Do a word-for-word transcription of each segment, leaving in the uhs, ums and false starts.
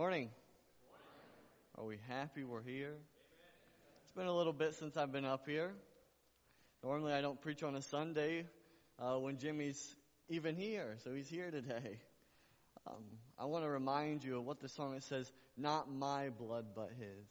Morning. Are we happy we're here? It's been a little bit since I've been up here. Normally I don't preach on a Sunday uh, when Jimmy's even here, so he's here today. Um, I want to remind you of what the song it says, not my blood but his.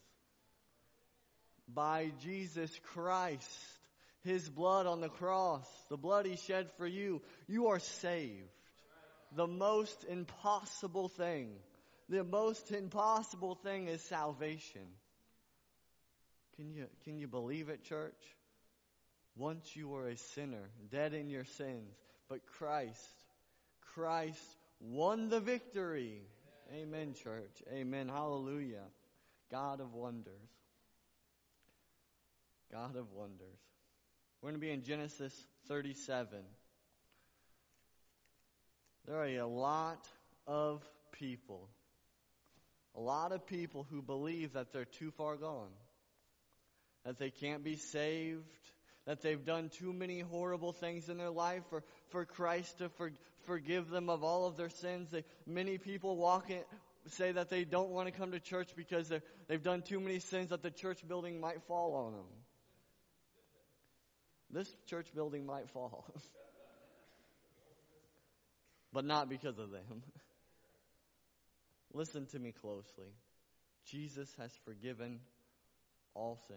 By Jesus Christ, his blood on the cross, the blood he shed for you, you are saved. The most impossible thing, the most impossible thing is salvation. Can you, can you believe it, church? Once you were a sinner, dead in your sins, but Christ, Christ won the victory. Amen, Amen church. Amen. Hallelujah. God of wonders. God of wonders. We're going to be in Genesis thirty-seven. There are a lot of people, a lot of people who believe that they're too far gone, that they can't be saved, that they've done too many horrible things in their life for, for Christ to for, forgive them of all of their sins. They, many people walk in, say that they don't want to come to church because they've done too many sins that the church building might fall on them. This church building might fall. But not because of them. Listen to me closely. Jesus has forgiven all sin.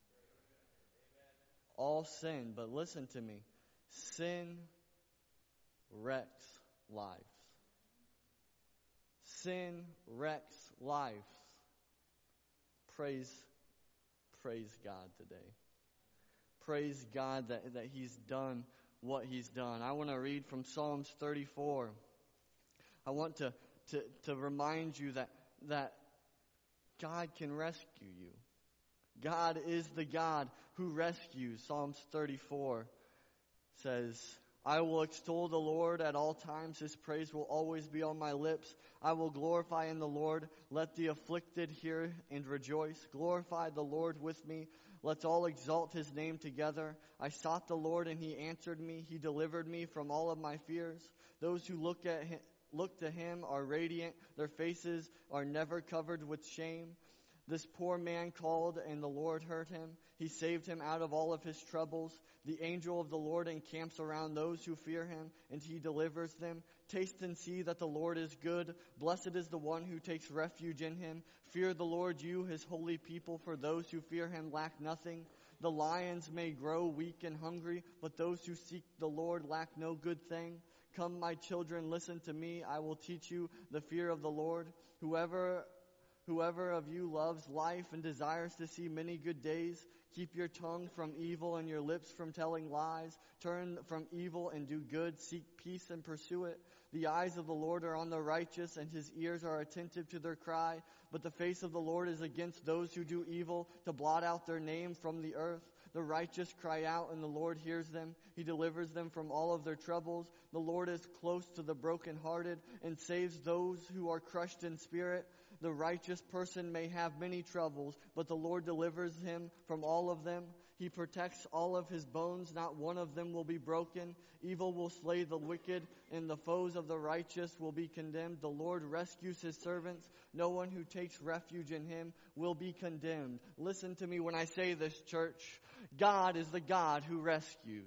All sin, but listen to me. Sin wrecks lives. Sin wrecks lives. Praise, praise God today. Praise God that, that He's done what He's done. I want to read from Psalms thirty-four. I want to, to, to remind you that, that God can rescue you. God is the God who rescues. Psalms thirty-four says, I will extol the Lord at all times. His praise will always be on my lips. I will glorify in the Lord. Let the afflicted hear and rejoice. Glorify the Lord with me. Let's all exalt his name together. I sought the Lord and he answered me. He delivered me from all of my fears. Those who look at him, look to him are radiant. Their faces are never covered with shame. This poor man called and the Lord heard him. He saved him out of all of his troubles. The angel of the Lord encamps around those who fear him, and he delivers them. Taste and see that the Lord is good. Blessed is the one who takes refuge in him. Fear the Lord, you, his holy people, for those who fear him lack nothing. The lions may grow weak and hungry, but those who seek the Lord lack no good thing. Come, my children, listen to me. I will teach you the fear of the Lord. Whoever Whoever of you loves life and desires to see many good days, keep your tongue from evil and your lips from telling lies. Turn from evil and do good. Seek peace and pursue it. The eyes of the Lord are on the righteous, and his ears are attentive to their cry. But the face of the Lord is against those who do evil, to blot out their name from the earth. The righteous cry out, and the Lord hears them. He delivers them from all of their troubles. The Lord is close to the brokenhearted and saves those who are crushed in spirit. The righteous person may have many troubles, but the Lord delivers him from all of them. He protects all of his bones. Not one of them will be broken. Evil will slay the wicked, and the foes of the righteous will be condemned. The Lord rescues his servants. No one who takes refuge in him will be condemned. Listen to me when I say this, church. God is the God who rescues.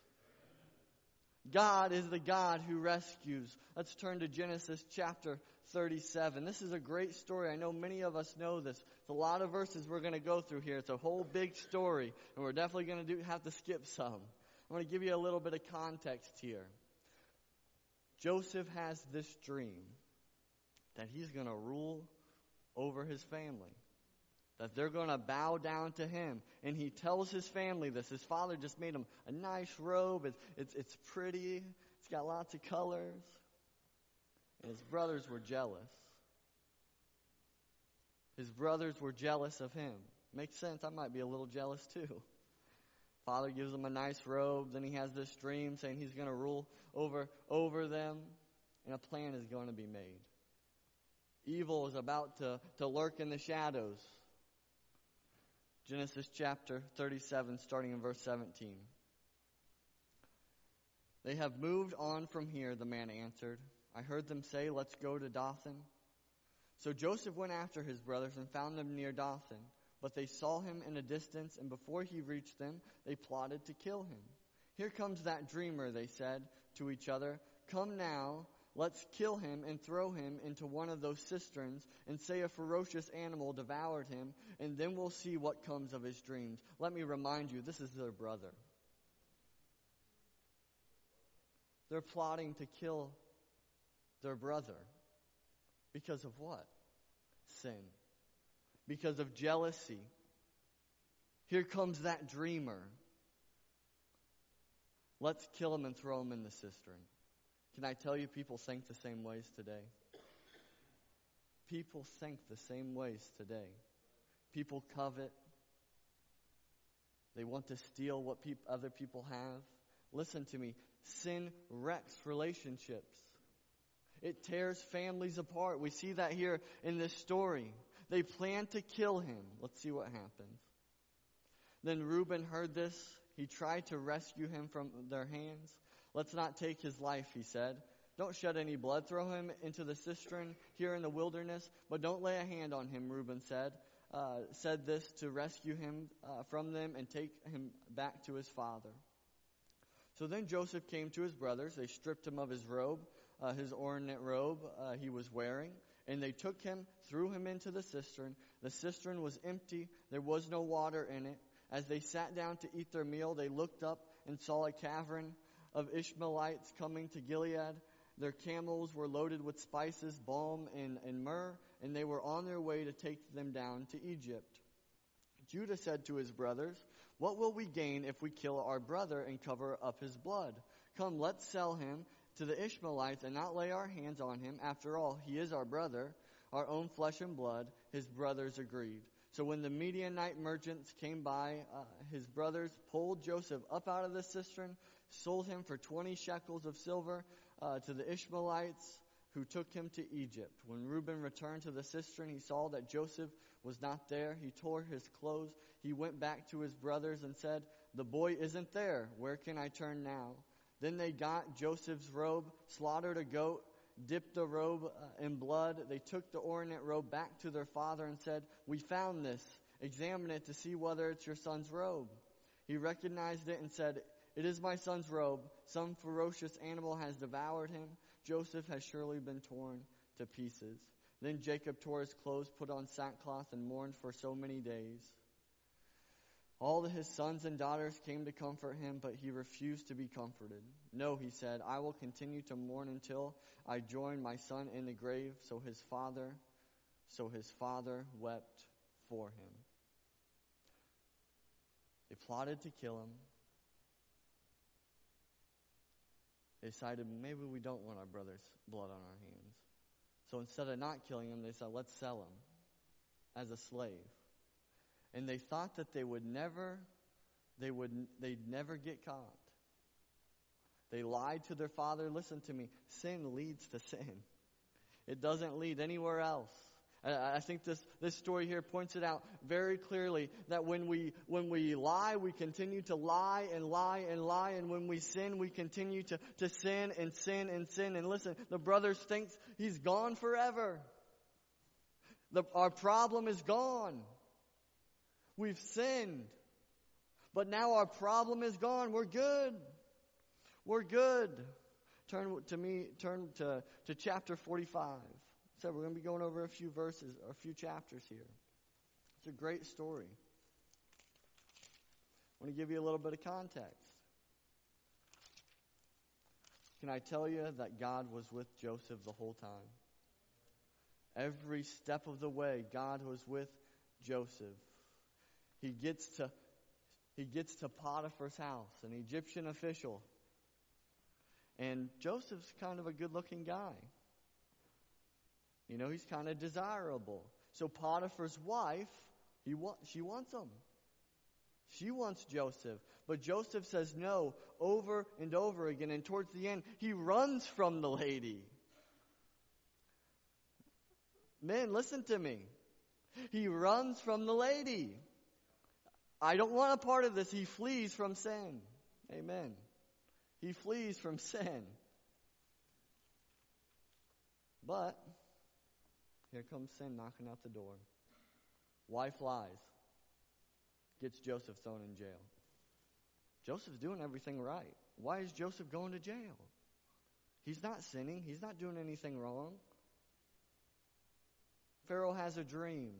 God is the God who rescues. Let's turn to Genesis chapter thirty-seven. This is a great story. I know many of us know this. It's a lot of verses we're going to go through here. It's a whole big story, and we're definitely going to do, have to skip some. I'm going to give you a little bit of context here. Joseph has this dream that he's going to rule over his family, that they're going to bow down to him. And he tells his family this. His father just made him a nice robe. It's, it's, it's pretty. It's got lots of colors. And his brothers were jealous. His brothers were jealous of him. Makes sense. I might be a little jealous too. Father gives him a nice robe. Then he has this dream saying he's going to rule over, over them. And a plan is going to be made. Evil is about to, to lurk in the shadows. Genesis chapter thirty-seven, starting in verse seventeen. They have moved on from here, the man answered. I heard them say, let's go to Dothan. So Joseph went after his brothers and found them near Dothan. But they saw him in a distance, and before he reached them, they plotted to kill him. Here comes that dreamer, they said to each other. Come now, let's kill him and throw him into one of those cisterns and say a ferocious animal devoured him, and then we'll see what comes of his dreams. Let me remind you, this is their brother. They're plotting to kill their brother. Because of what? Sin. Because of jealousy. Here comes that dreamer. Let's kill him and throw him in the cistern. Can I tell you, people think the same ways today? People think the same ways today. People covet. They want to steal what peop- other people have. Listen to me. Sin wrecks relationships. It tears families apart. We see that here in this story. They plan to kill him. Let's see what happens. Then Reuben heard this. He tried to rescue him from their hands. Let's not take his life, he said. Don't shed any blood. Throw him into the cistern here in the wilderness, but don't lay a hand on him, Reuben said. Uh, said this to rescue him uh, from them and take him back to his father. So then Joseph came to his brothers. They stripped him of his robe, uh, his ornate robe uh, he was wearing, and they took him, threw him into the cistern. The cistern was empty. There was no water in it. As they sat down to eat their meal, they looked up and saw a caravan of Ishmaelites coming to Gilead. Their camels were loaded with spices, balm, and, and myrrh, and they were on their way to take them down to Egypt. Judah said to his brothers, "What will we gain if we kill our brother and cover up his blood? Come, let's sell him to the Ishmaelites and not lay our hands on him. After all, he is our brother, our own flesh and blood." His brothers agreed. So when the Midianite merchants came by, uh, his brothers pulled Joseph up out of the cistern, sold him for twenty shekels of silver uh, to the Ishmaelites, who took him to Egypt. When Reuben returned to the cistern, he saw that Joseph was not there. He tore his clothes. He went back to his brothers and said, "The boy isn't there. Where can I turn now?" Then they got Joseph's robe, slaughtered a goat, dipped the robe uh, in blood. They took the ornate robe back to their father and said, "We found this. Examine it to see whether it's your son's robe." He recognized it and said, "It is my son's robe. Some ferocious animal has devoured him. Joseph has surely been torn to pieces." Then Jacob tore his clothes, put on sackcloth, and mourned for so many days. All his sons and daughters came to comfort him, but he refused to be comforted. "No," he said, "I will continue to mourn until I join my son in the grave." So his father, so his father wept for him. They plotted to kill him. They decided maybe we don't want our brother's blood on our hands. So instead of not killing him, they said, let's sell him as a slave. And they thought that they would never, they would, they'd never get caught. They lied to their father. Listen to me. Sin leads to sin. It doesn't lead anywhere else. I, I think this, this story here points it out very clearly that when we when we lie, we continue to lie and lie and lie. And when we sin, we continue to, to sin and sin and sin. And listen, the brother thinks he's gone forever. The, our problem is gone. We've sinned. But now our problem is gone. We're good. We're good. Turn to me, turn to, to chapter forty-five. So we're going to be going over a few verses, or a few chapters here. It's a great story. I want to give you a little bit of context. Can I tell you that God was with Joseph the whole time? Every step of the way, God was with Joseph. He gets to he gets to Potiphar's house, an Egyptian official. And Joseph's kind of a good-looking guy. You know, he's kind of desirable. So Potiphar's wife, he wa- she wants him. She wants Joseph. But Joseph says no over and over again. And towards the end, he runs from the lady. Men, listen to me. He runs from the lady. I don't want a part of this. He flees from sin. Amen. He flees from sin. But Here comes sin knocking out the door. Wife lies. Gets Joseph thrown in jail. Joseph's doing everything right. Why is Joseph going to jail? He's not sinning. He's not doing anything wrong. Pharaoh has a dream.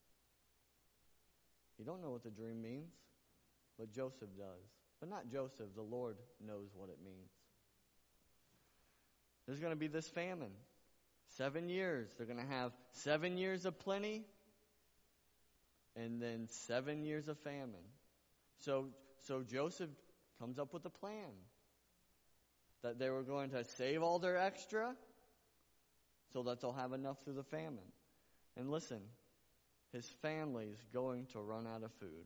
You don't know what the dream means, but Joseph does. But not Joseph. The Lord knows what it means. There's going to be this famine. Seven years. They're going to have seven years of plenty and then seven years of famine. So, so Joseph comes up with a plan that they were going to save all their extra so that they'll have enough through the famine. And listen, his family's going to run out of food.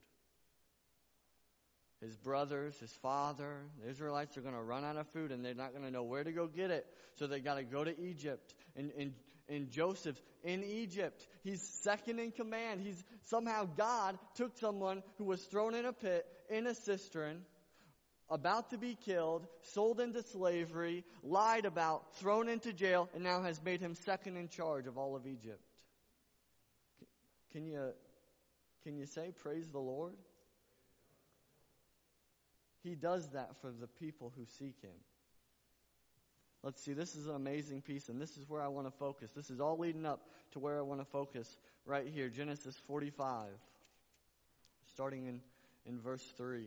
His brothers, his father, the Israelites are going to run out of food, and they're not going to know where to go get it. So they got to go to Egypt. And, and, and Joseph's in Egypt. He's second in command. He's somehow God took someone who was thrown in a pit, in a cistern, about to be killed, sold into slavery, lied about, thrown into jail, and now has made him second in charge of all of Egypt. Can you, can you say, praise the Lord? He does that for the people who seek Him. Let's see, this is an amazing piece, and this is where I want to focus. This is all leading up to where I want to focus right here. Genesis forty-five, starting in, in verse three.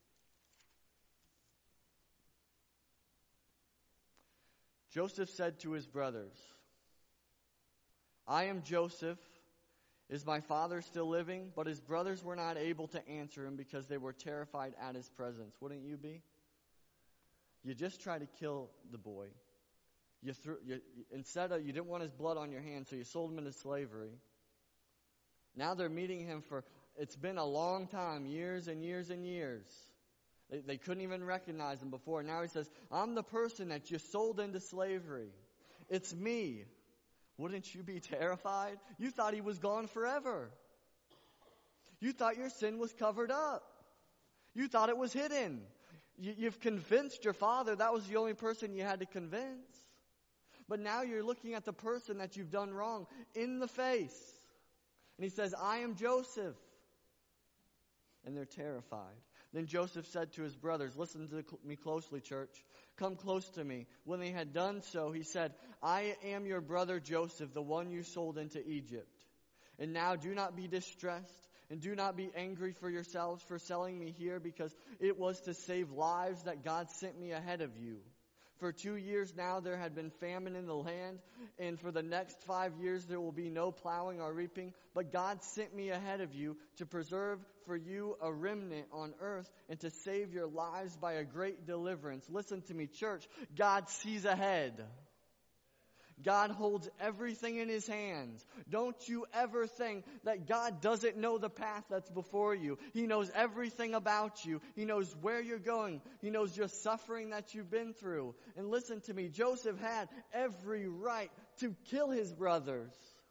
Joseph said to his brothers, I am Joseph. Is my father still living? But his brothers were not able to answer him because they were terrified at his presence. Wouldn't you be? You just tried to kill the boy. You threw, you, instead of, you didn't want his blood on your hands, so you sold him into slavery. Now they're meeting him for, it's been a long time, years and years and years. They, they couldn't even recognize him before. Now he says, I'm the person that you sold into slavery. It's me. Wouldn't you be terrified? You thought he was gone forever. You thought your sin was covered up. You thought it was hidden. You, you've convinced your father that was the only person you had to convince. But now you're looking at the person that you've done wrong in the face. And he says, I am Joseph. And they're terrified. Then Joseph said to his brothers, listen to me closely, church. Come close to me. When they had done so, he said, I am your brother Joseph, the one you sold into Egypt. And now do not be distressed, and do not be angry for yourselves for selling me here, because it was to save lives that God sent me ahead of you. For two years now there had been famine in the land, and for the next five years there will be no plowing or reaping. But God sent me ahead of you to preserve for you a remnant on earth and to save your lives by a great deliverance. Listen to me, church. God sees ahead. God holds everything in His hands. Don't you ever think that God doesn't know the path that's before you. He knows everything about you. He knows where you're going. He knows your suffering that you've been through. And listen to me, Joseph had every right to kill his brothers,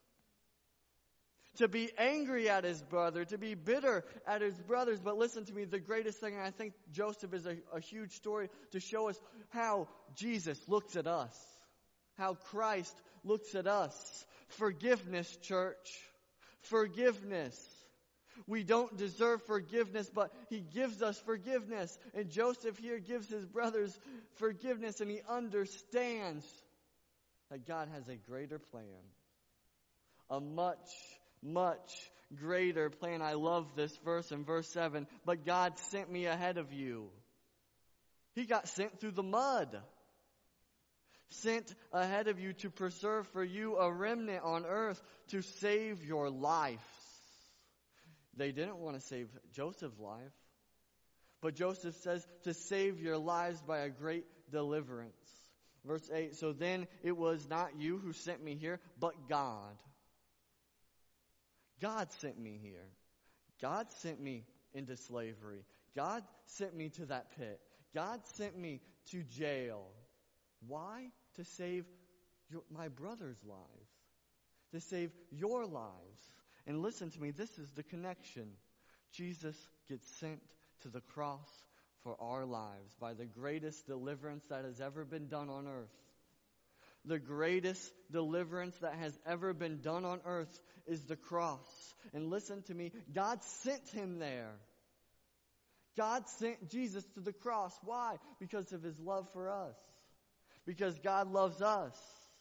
to be angry at his brother, to be bitter at his brothers. But listen to me, the greatest thing, and I think Joseph is a, a huge story to show us how Jesus looks at us. How Christ looks at us. Forgiveness, church. Forgiveness. We don't deserve forgiveness, but He gives us forgiveness. And Joseph here gives his brothers forgiveness, and he understands that God has a greater plan. A much, much greater plan. I love this verse in verse seven. But God sent me ahead of you. He got sent through the mud. Sent ahead of you to preserve for you a remnant on earth to save your lives. They didn't want to save Joseph's life. But Joseph says to save your lives by a great deliverance. Verse eight, so then it was not you who sent me here, but God. God sent me here. God sent me into slavery. God sent me to that pit. God sent me to jail. Why? To save your, my brother's lives. To save your lives. And listen to me, this is the connection. Jesus gets sent to the cross for our lives by the greatest deliverance that has ever been done on earth. The greatest deliverance that has ever been done on earth is the cross. And listen to me, God sent him there. God sent Jesus to the cross. Why? Because of his love for us. Because God loves us.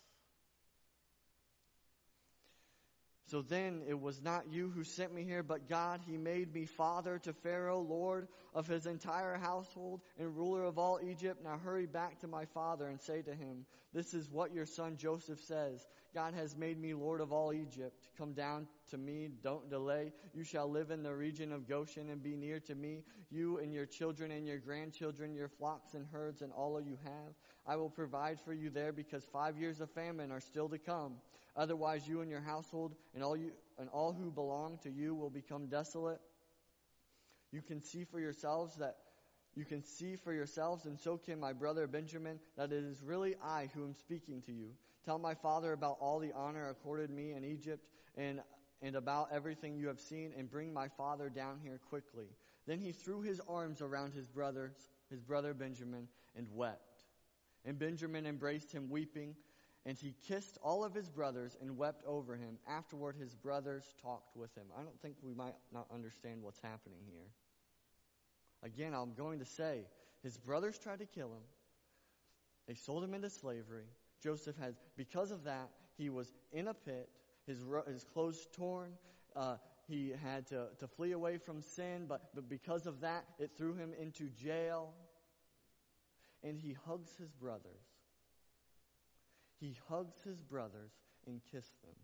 So then it was not you who sent me here, but God. He made me father to Pharaoh, Lord of his entire household, and ruler of all Egypt. Now hurry back to my father and say to him, this is what your son Joseph says. God has made me Lord of all Egypt. Come down to me, don't delay. You shall live in the region of Goshen and be near to me, you and your children and your grandchildren, your flocks and herds and all you have. I will provide for you there because five years of famine are still to come. Otherwise you and your household and all you and all who belong to you will become desolate. You can see for yourselves that you can see for yourselves, and so can my brother Benjamin, that it is really I who am speaking to you. Tell my father about all the honor accorded me in Egypt and and about everything you have seen, and bring my father down here quickly. Then he threw his arms around his brothers, his brother Benjamin, and wept. And Benjamin embraced him weeping, and he kissed all of his brothers and wept over him. Afterward his brothers talked with him. I don't think we might not understand what's happening here. Again, I'm going to say, his brothers tried to kill him. They sold him into slavery. Joseph had, because of that, he was in a pit, his his clothes torn. Uh, he had to, to flee away from sin, but, but because of that, it threw him into jail. And he hugs his brothers. He hugs his brothers and kissed them.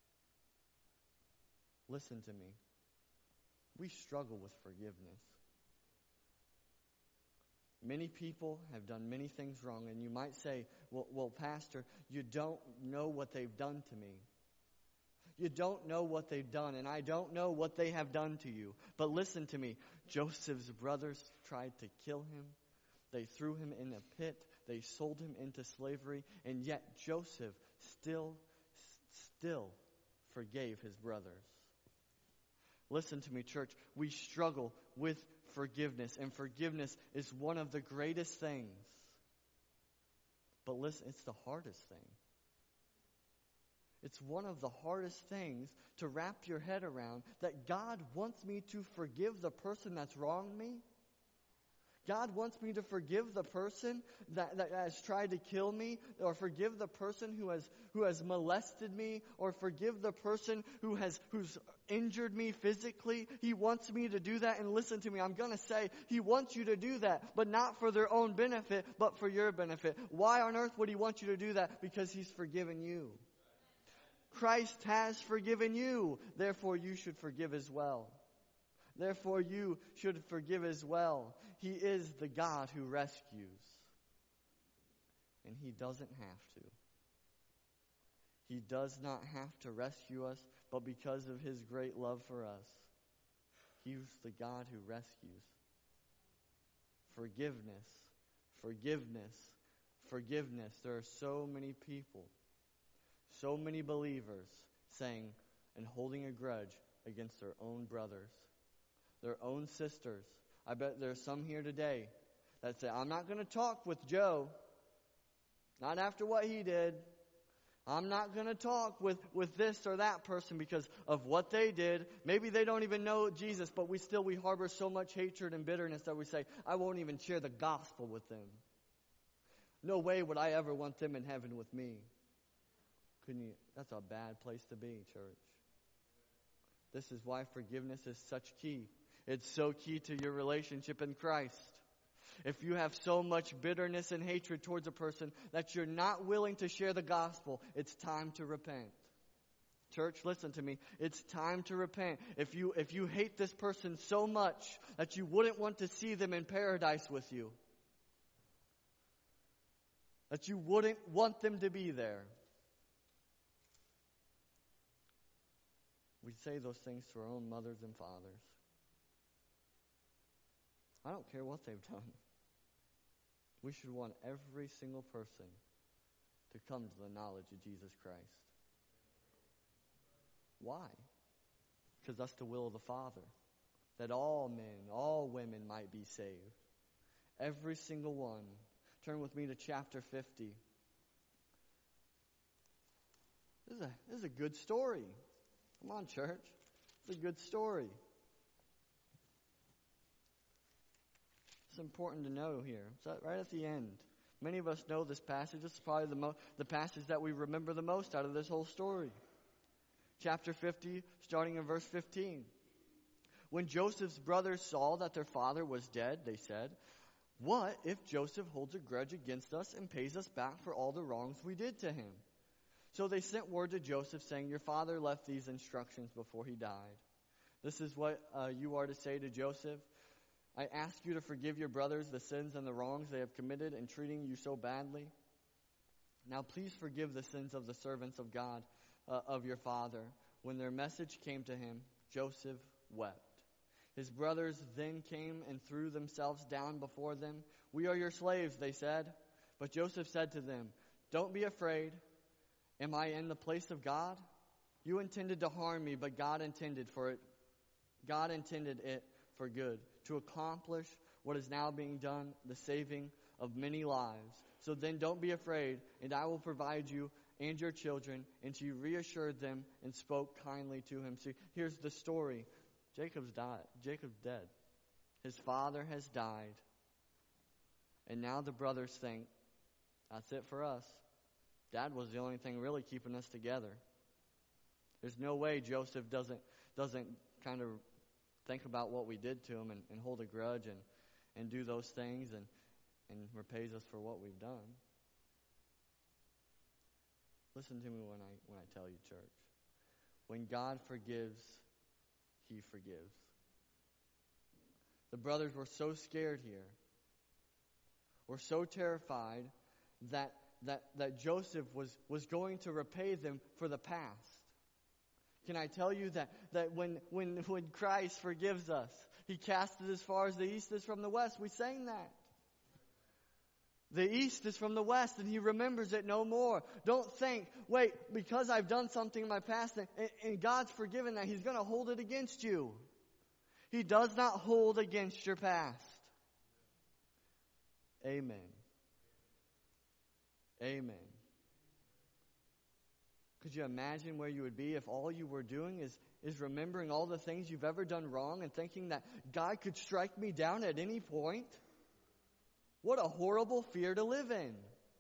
Listen to me. We struggle with forgiveness. Many people have done many things wrong, and you might say, well, well, Pastor, you don't know what they've done to me. You don't know what they've done, and I don't know what they have done to you. But listen to me. Joseph's brothers tried to kill him. They threw him in a pit. They sold him into slavery, and yet Joseph still, still forgave his brothers. Listen to me, church. We struggle with forgiveness, and forgiveness is one of the greatest things. But listen, it's the hardest thing. It's one of the hardest things to wrap your head around, that God wants me to forgive the person that's wronged me. God wants me to forgive the person that, that has tried to kill me, or forgive the person who has who has molested me, or forgive the person who has who's injured me physically. He wants me to do that, and listen to me, I'm going to say, He wants you to do that, but not for their own benefit, but for your benefit. Why on earth would He want you to do that? Because He's forgiven you. Christ has forgiven you, therefore you should forgive as well. Therefore you should forgive as well. He is the God who rescues. And He doesn't have to. He does not have to rescue us, but because of His great love for us, He's the God who rescues. Forgiveness, forgiveness, forgiveness. There are so many people, so many believers saying and holding a grudge against their own brothers, their own sisters. I bet there's some here today that say, I'm not going to talk with Joe. Not after what he did. I'm not going to talk with, with this or that person because of what they did. Maybe they don't even know Jesus, but we still, we harbor so much hatred and bitterness that we say, I won't even share the gospel with them. No way would I ever want them in heaven with me. Couldn't you? That's a bad place to be, church. This is why forgiveness is such key. It's so key to your relationship in Christ. If you have so much bitterness and hatred towards a person that you're not willing to share the gospel, it's time to repent. Church, listen to me. It's time to repent. If you if you hate this person so much that you wouldn't want to see them in paradise with you, that you wouldn't want them to be there, we say those things to our own mothers and fathers. I don't care what they've done. We should want every single person to come to the knowledge of Jesus Christ. Why? Because that's the will of the Father. That all men, all women might be saved. Every single one. Turn with me to chapter fifty. This is a, this is a good story. Come on, church. It's a good story. It's important to know here. It's right at the end. Many of us know this passage. This is probably the, mo- the passage that we remember the most out of this whole story. Chapter fifty, starting in verse fifteen. When Joseph's brothers saw that their father was dead, they said, "What if Joseph holds a grudge against us and pays us back for all the wrongs we did to him?" So they sent word to Joseph saying, "Your father left these instructions before he died. This is what uh, you are to say to Joseph. I ask you to forgive your brothers the sins and the wrongs they have committed in treating you so badly. Now please forgive the sins of the servants of God, uh, of your father." When their message came to him, Joseph wept. His brothers then came and threw themselves down before them. "We are your slaves," they said. But Joseph said to them, "Don't be afraid. Am I in the place of God? You intended to harm me, but God intended for it. God intended it for good, to accomplish what is now being done, the saving of many lives. So then don't be afraid, and I will provide you and your children." And she reassured them and spoke kindly to him. See, here's the story. Jacob's died. Jacob's dead. His father has died. And now the brothers think, that's it for us. Dad was the only thing really keeping us together. There's no way Joseph doesn't doesn't kind of think about what we did to him and, and hold a grudge and, and do those things and, and repays us for what we've done. Listen to me when I when I tell you, church. When God forgives, He forgives. The brothers were so scared here. Were so terrified that that that Joseph was, was going to repay them for the past. Can I tell you that, that when, when, when Christ forgives us, He casts it as far as the east is from the west. We sang that. The east is from the west, and He remembers it no more. Don't think, wait, because I've done something in my past, and, and God's forgiven that, He's going to hold it against you. He does not hold against your past. Amen. Amen. Could you imagine where you would be if all you were doing is, is remembering all the things you've ever done wrong and thinking that God could strike me down at any point? What a horrible fear to live in.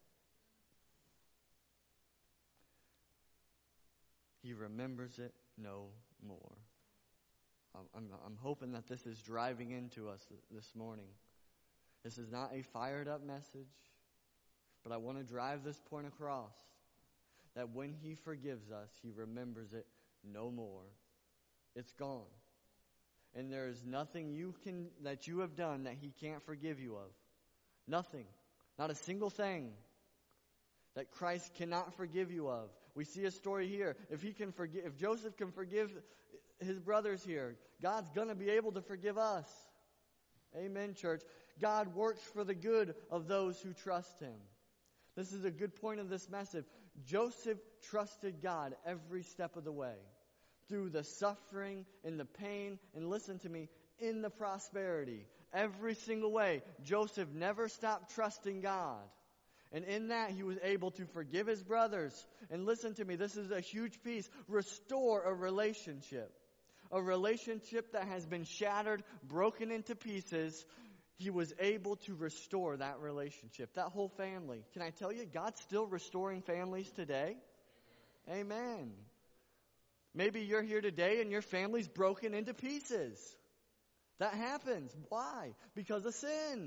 He remembers it no more. I'm, I'm, I'm hoping that this is driving into us this morning. This is not a fired up message, but I want to drive this point across. That when He forgives us, He remembers it no more. It's gone. And there is nothing you can that you have done that He can't forgive you of. Nothing. Not a single thing that Christ cannot forgive you of. We see a story here. If he can forgive, if Joseph can forgive his brothers here, God's going to be able to forgive us. Amen, church. God works for the good of those who trust Him. This is a good point of this message. Joseph trusted God every step of the way. Through the suffering and the pain, and listen to me, in the prosperity. Every single way. Joseph never stopped trusting God. And in that, he was able to forgive his brothers. And listen to me, this is a huge piece. Restore a relationship. A relationship that has been shattered, broken into pieces. He was able to restore that relationship, that whole family. Can I tell you, God's still restoring families today? Amen. Amen. Maybe you're here today and your family's broken into pieces. That happens. Why? Because of sin.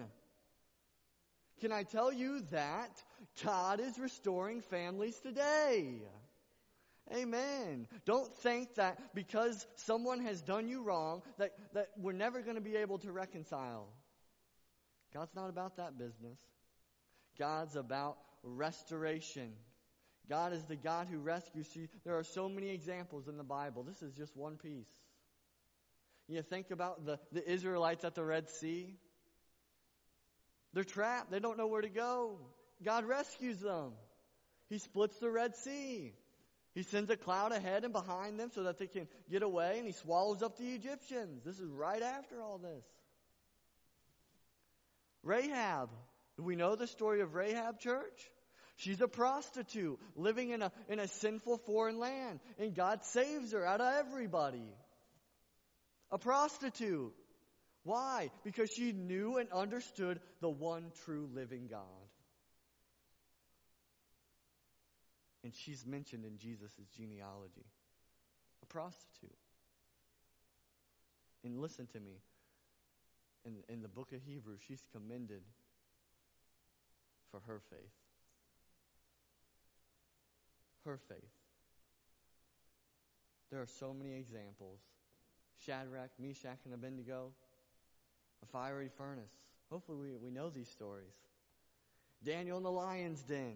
Can I tell you that God is restoring families today? Amen. Don't think that because someone has done you wrong that, that we're never going to be able to reconcile. God's not about that business. God's about restoration. God is the God who rescues. See, there are so many examples in the Bible. This is just one piece. You think about the, the Israelites at the Red Sea. They're trapped. They don't know where to go. God rescues them. He splits the Red Sea. He sends a cloud ahead and behind them so that they can get away, and He swallows up the Egyptians. This is right after all this. Rahab. Do we know the story of Rahab, church? She's a prostitute living in a, in a sinful foreign land, and God saves her out of everybody. A prostitute. Why? Because she knew and understood the one true living God. And she's mentioned in Jesus' genealogy. A prostitute. And listen to me. In, in the book of Hebrews, she's commended for her faith. Her faith. There are so many examples. Shadrach, Meshach, and Abednego. A fiery furnace. Hopefully we, we know these stories. Daniel in the lion's den.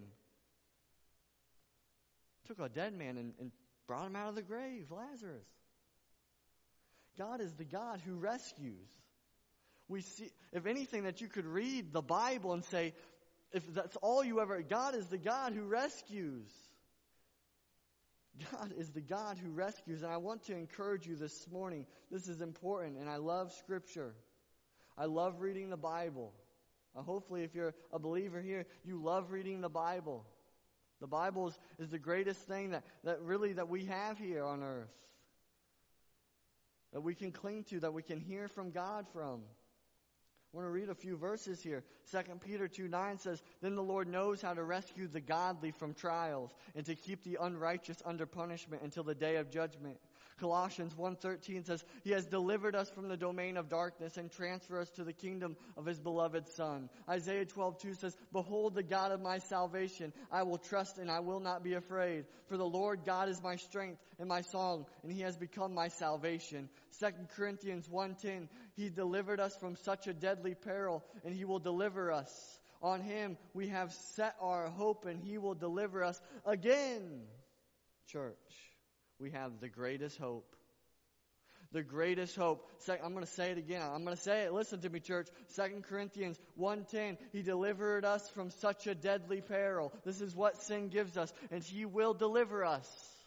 Took a dead man and, and brought him out of the grave, Lazarus. God is the God who rescues. We see, if anything, that you could read the Bible and say, if that's all you ever, God is the God who rescues. God is the God who rescues. And I want to encourage you this morning. This is important, and I love Scripture. I love reading the Bible. Uh, hopefully, if you're a believer here, you love reading the Bible. The Bible is, is the greatest thing that, that really that we have here on earth. That we can cling to, that we can hear from God from. I want to read a few verses here. Second Peter two nine says, "Then the Lord knows how to rescue the godly from trials and to keep the unrighteous under punishment until the day of judgment." Colossians one thirteen says, "He has delivered us from the domain of darkness and transferred us to the kingdom of His beloved Son." Isaiah twelve two says, "Behold the God of my salvation. I will trust and I will not be afraid. For the Lord God is my strength and my song, and He has become my salvation." Second Corinthians one ten, "He delivered us from such a deadly peril, and He will deliver us. On Him we have set our hope, and He will deliver us again." Church, we have the greatest hope. The greatest hope. I'm going to say it again. I'm going to say it. Listen to me, church. Second Corinthians one ten. He delivered us from such a deadly peril. This is what sin gives us. And He will deliver us.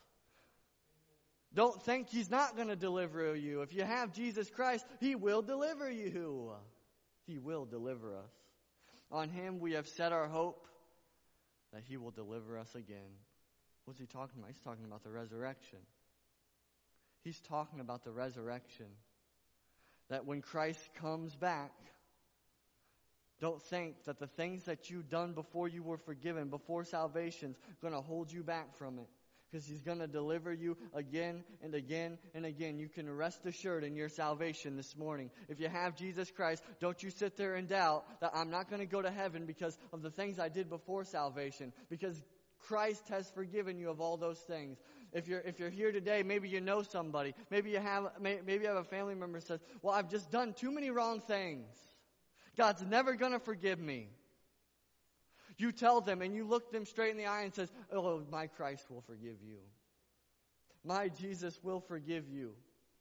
Don't think He's not going to deliver you. If you have Jesus Christ, He will deliver you. He will deliver us. On Him we have set our hope that He will deliver us again. What's He talking about? He's talking about the resurrection. He's talking about the resurrection. That when Christ comes back, don't think that the things that you've done before you were forgiven, before salvation's going to hold you back from it. Because He's going to deliver you again and again and again. You can rest assured in your salvation this morning. If you have Jesus Christ, don't you sit there and doubt that I'm not going to go to heaven because of the things I did before salvation. Because Christ has forgiven you of all those things. If you're if you're here today, maybe you know somebody. Maybe you have maybe you have a family member who says, "Well, I've just done too many wrong things. God's never going to forgive me." You tell them and you look them straight in the eye and says, "Oh, my Christ will forgive you. My Jesus will forgive you."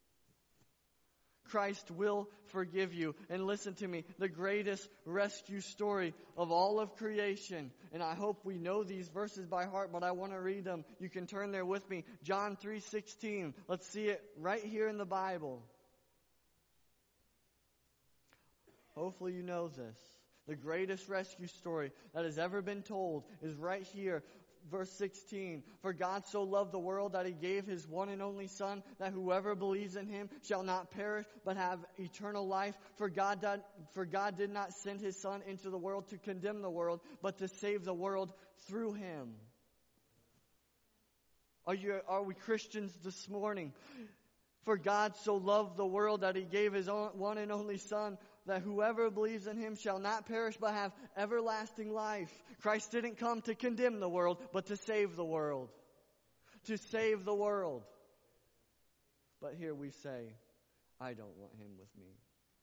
Christ will forgive you. And listen to me, the greatest rescue story of all of creation. And I hope we know these verses by heart, but I want to read them. You can turn there with me. John three sixteen. Let's see it right here in the Bible. Hopefully you know this. The greatest rescue story that has ever been told is right here. Verse sixteen, "For God so loved the world that He gave His one and only Son, that whoever believes in Him shall not perish, but have eternal life. For God did, for God did not send His Son into the world to condemn the world, but to save the world through Him." Are you, are we Christians this morning? For God so loved the world that He gave His own, one and only Son, that whoever believes in Him shall not perish but have everlasting life. Christ didn't come to condemn the world, but to save the world. To save the world. But here we say, I don't want Him with me.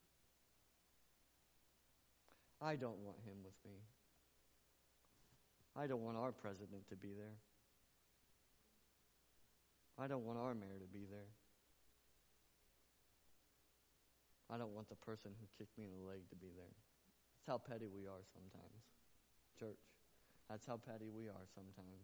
I don't want Him with me. I don't want our president to be there. I don't want our mayor to be there. I don't want the person who kicked me in the leg to be there. That's how petty we are sometimes. Church, that's how petty we are sometimes.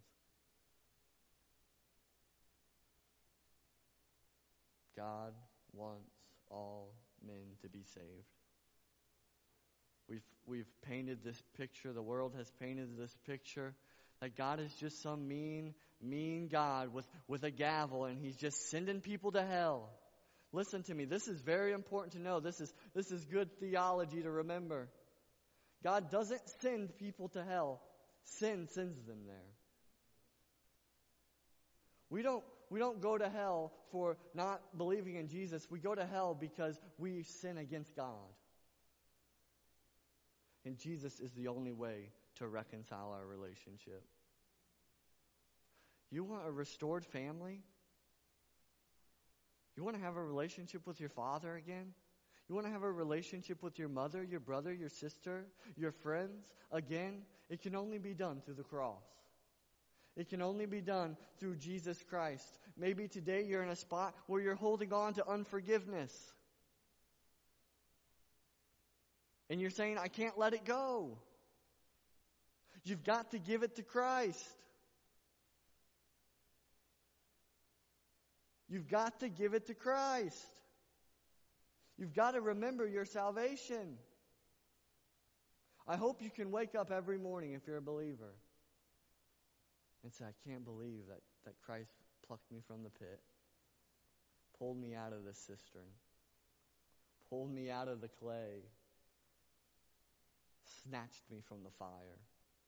God wants all men to be saved. We've we've painted this picture, the world has painted this picture That God is just some mean, mean God with, with a gavel, and He's just sending people to hell. Listen to me. This is very important to know. This is, this is good theology to remember. God doesn't send people to hell. Sin sends them there. We don't, we don't go to hell for not believing in Jesus. We go to hell because we sin against God. And Jesus is the only way to reconcile our relationship. You want a restored family? You want to have a relationship with your father again? You want to have a relationship with your mother, your brother, your sister, your friends again? It can only be done through the cross. It can only be done through Jesus Christ. Maybe today you're in a spot where you're holding on to unforgiveness. And you're saying, I can't let it go. You've got to give it to Christ. You've got to give it to Christ. You've got to remember your salvation. I hope you can wake up every morning if you're a believer and say, I can't believe that, that Christ plucked me from the pit, pulled me out of the cistern, pulled me out of the clay, snatched me from the fire.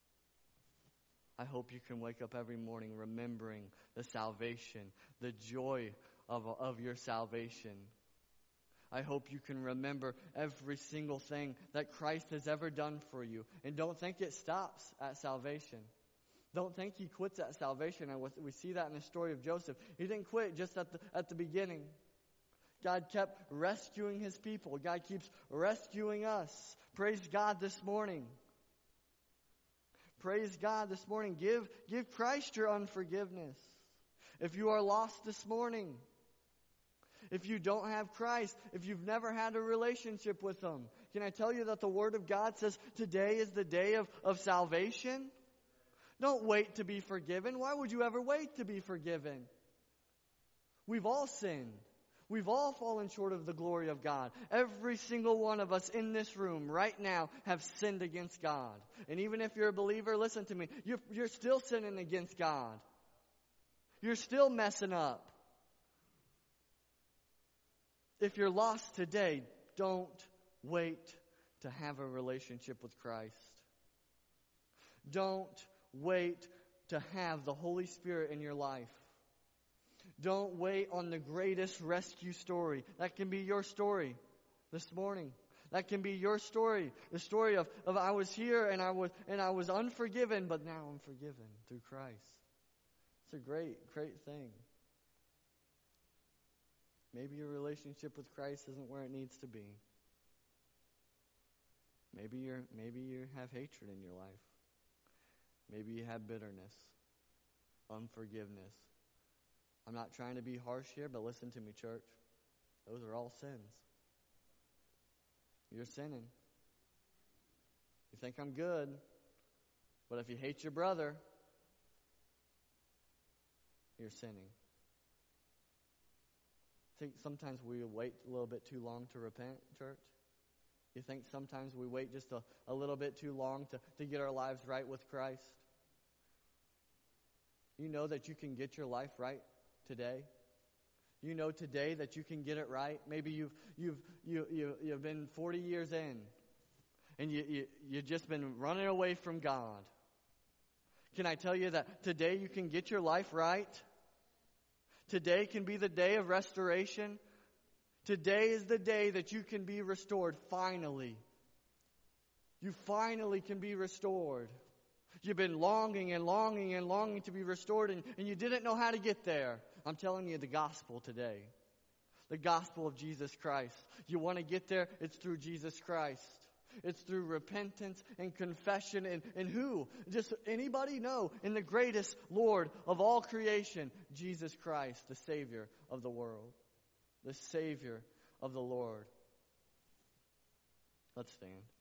I hope you can wake up every morning remembering the salvation, the joy of, of your salvation. I hope you can remember every single thing that Christ has ever done for you. And don't think it stops at salvation. Don't think He quits at salvation. And we see that in the story of Joseph. He didn't quit just at the, at the beginning. God kept rescuing His people. God keeps rescuing us. Praise God this morning. Praise God this morning. Give, give Christ your unforgiveness. If you are lost this morning, if you don't have Christ, if you've never had a relationship with Him, can I tell you that the Word of God says today is the day of, of salvation? Don't wait to be forgiven. Why would you ever wait to be forgiven? We've all sinned. We've all fallen short of the glory of God. Every single one of us in this room right now have sinned against God. And even if you're a believer, listen to me, you're, you're still sinning against God. You're still messing up. If you're lost today, don't wait to have a relationship with Christ. Don't wait to have the Holy Spirit in your life. Don't wait on the greatest rescue story. That can be your story this morning. That can be your story. The story of, of I was here and I was and I was unforgiven, but now I'm forgiven through Christ. It's a great, great thing. Maybe your relationship with Christ isn't where it needs to be. Maybe you're maybe you have hatred in your life. Maybe you have bitterness, unforgiveness. I'm not trying to be harsh here, but listen to me, church. Those are all sins. You're sinning. You think I'm good, but if you hate your brother, you're sinning. Think sometimes we wait a little bit too long to repent, church? You think sometimes we wait just a, a little bit too long to, to get our lives right with Christ? You know that you can get your life right today? You know today that you can get it right? Maybe you've you've you, you you've been forty years in and you, you you've just been running away from God. Can I tell you that today you can get your life right? Today can be the day of restoration. Today is the day that you can be restored finally. You finally can be restored. You've been longing and longing and longing to be restored, and, and you didn't know how to get there. I'm telling you the gospel today. The gospel of Jesus Christ. You want to get there? It's through Jesus Christ. It's through repentance and confession. And, and who? Just anybody? No. In the greatest Lord of all creation, Jesus Christ, the Savior of the world. The Savior of the Lord. Let's stand.